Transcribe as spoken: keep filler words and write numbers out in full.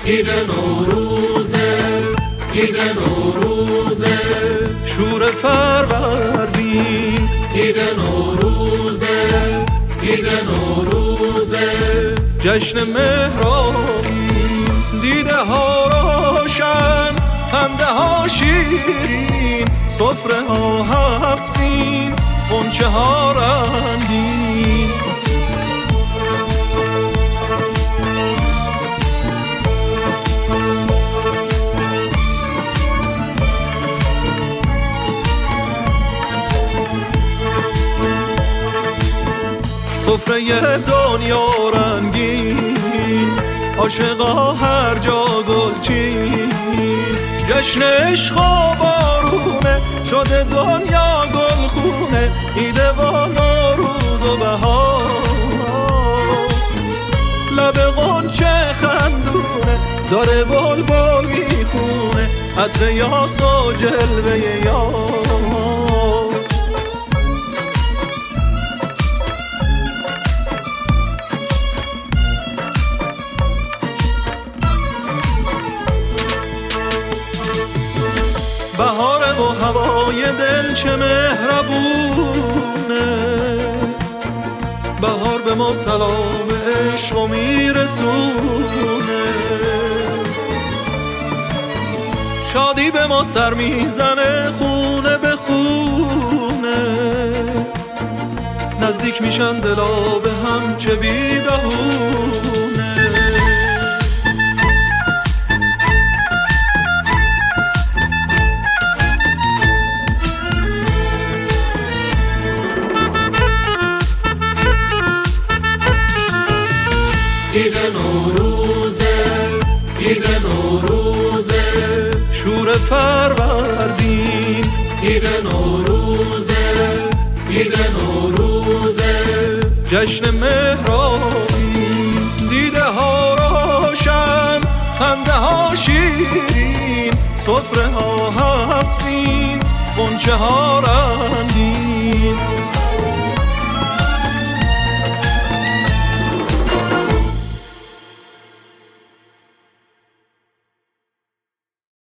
عید نوروزه، عید نوروزه، شور فروردین، عید نوروزه، عید نوروزه، جشن مهرابین، دیده ها روشن، خنده ها شیرین، سفره ها هفت سین، غنچه ها رنگین. سفره دنیا رنگین، عاشقا هر جا گلچین، جشن عشق و بارونه، شده دنیا گلخونه، عید با نوروز و بهار. لب غنچه خندونه، داره بلبل میخونه، عطر یاس و جلوه یار. بهاره و هوای دل چه مهربونه، بهار به ما سلام عشق و میرسونه، شادی به ما سر میزنه خونه به خونه، نزدیک میشن دلا به هم چه بی بهونه. عید نوروزه، عید نوروزه، شور فروردین، عید نوروزه، عید نوروزه، جشن مهرابین، دیده ها روشن، خنده ها شیرین، سفره ها هفت سین، غنچه ها